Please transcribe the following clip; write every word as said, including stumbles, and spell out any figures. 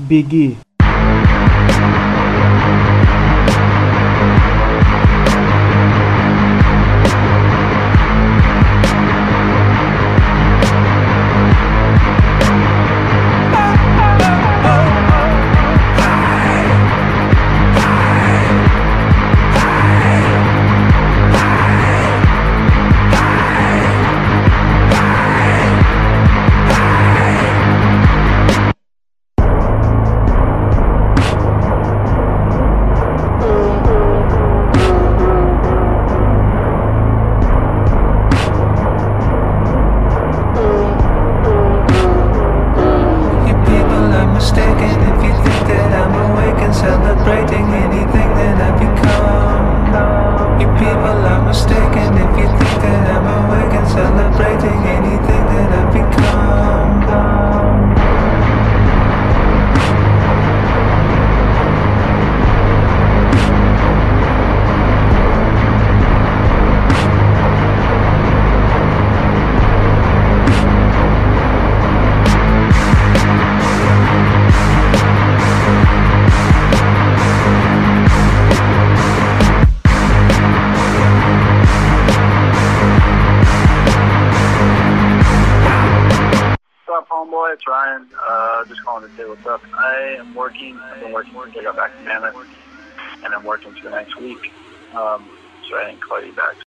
Biggie. Mistaken if you think that I'm awake and celebrating anything that I become. You people are mistaken if you think that I'm awake and celebrating anything that I become. What's up, homeboy? It's Ryan. Uh, just calling to say what's up. I am working. I've been working since I got back to Mammoth, and I'm working for the next week. Um, so I didn't call you back.